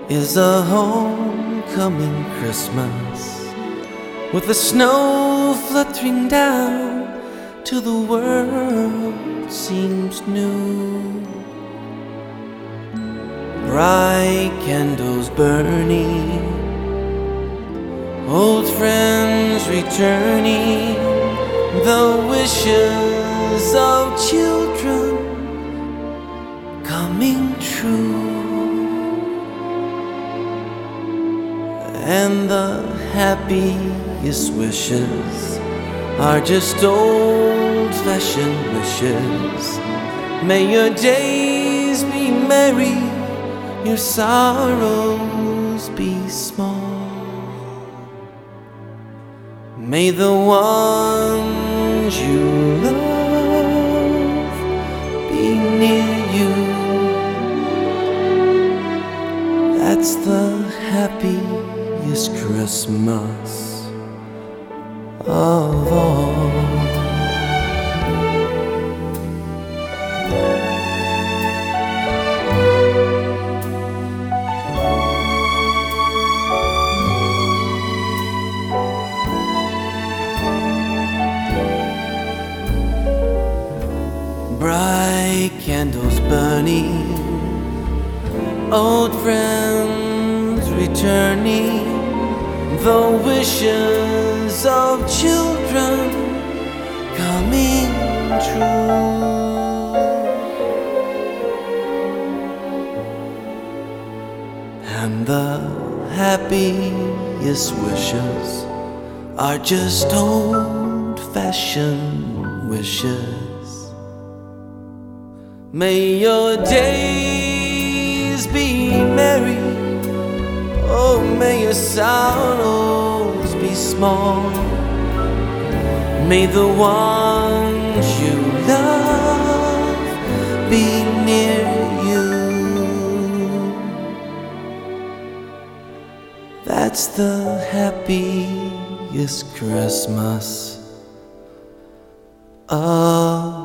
is a homecoming Christmas, with the snow fluttering down till the world seems new. Bright candles burning, old friends returning, the wishes of children coming true. And the happiest wishes are just old-fashioned wishes. May your days be merry, your sorrows be small. May the ones you love be near you. That's the happiest Christmas of all. Bright candles burning, old friends returning, the wishes of children coming true. And the happiest wishes are just old-fashioned wishes. May your days be merry, oh, may your sorrows be small. May the ones you love be near you. That's the happiest Christmas of